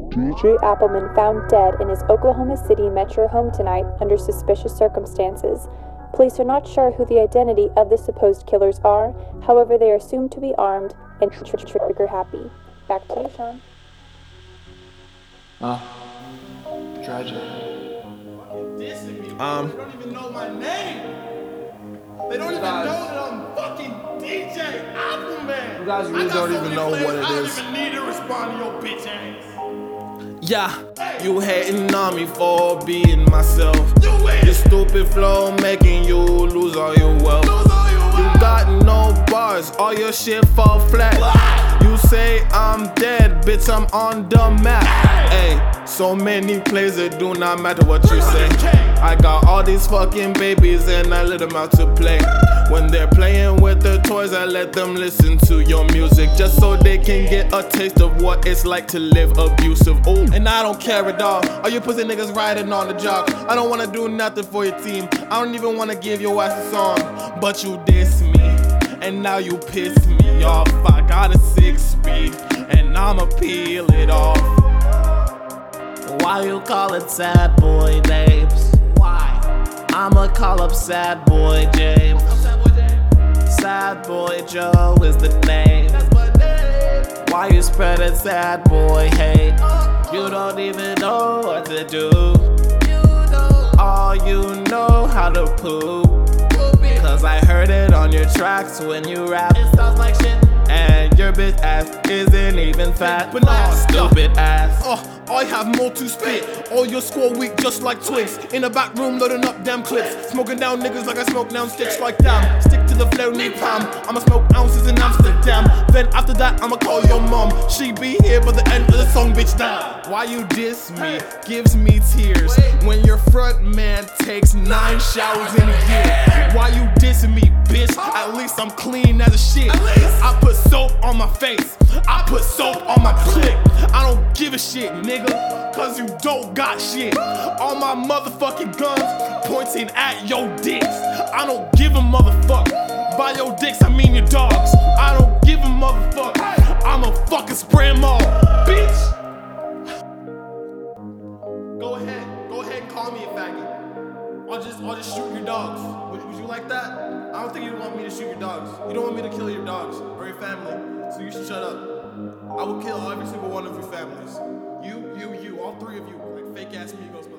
DJ Appleman found dead in his Oklahoma City metro home tonight under suspicious circumstances. Police are not sure who the identity of the supposed killers are, however they are assumed to be armed and trigger happy. Back to you, Sean. Tragic. They don't even know my name. They don't even know that I'm fucking DJ Appleman. You guys really don't even know what it is. I don't even need to respond to your bitch ass. Yeah, you hating on me for being myself. You Your stupid flow making you lose all your wealth. You got no bars, all your shit fall flat. You say I'm dead, bitch, I'm on the map. Hey, so many plays, it do not matter what you say. I got all these fucking babies and I let them out to play. When they're playing with their toys, I let them listen to your music, just so they can get a taste of what it's like to live abusive. Ooh, and I don't care at all. All you pussy niggas riding on the jock. I don't wanna do nothing for your team. I don't even wanna give your ass a song. But you diss me, and now you piss me off. I got a 6-speed, and I'ma peel it off. Why you call it sad boy names? Why? I'ma call up sad boy James. Sad boy Joe is the name. Why you spreading sad boy hate? You don't even know what to do. All you know how to poop. Cause I heard it on your tracks when you rap. It sounds like shit. And your bitch ass isn't even fat. But nah, stupid ass. I have more to spit. All your score weak just like Twix. In the back room loading up damn clips. Smoking down niggas like I smoke down sticks like damn. Stick to the flow, napalm. I'ma smoke ounces in Amsterdam. Then after that I'ma call your mom. She be here by the end of the song, bitch, damn. Why you diss me? Gives me tears. When your front man takes 9 showers in a year. Why you dissing me, bitch? At least I'm clean as a shit. I put soap on my face. I put soap on my clip. I don't give a shit, nigga, cause you don't got shit. All my motherfucking guns pointing at your dicks. I don't give a motherfuck. By your dicks, I mean your dogs. I don't give a motherfuck. I'ma fucking spray them all, bitch. Go ahead and call me a faggot. I'll just shoot your dogs. Would you like that? I don't think you want me to shoot your dogs. You don't want me to kill your dogs or your family, so you should shut up. I will kill every single one of your families. You, all 3 of you, like fake ass Migos.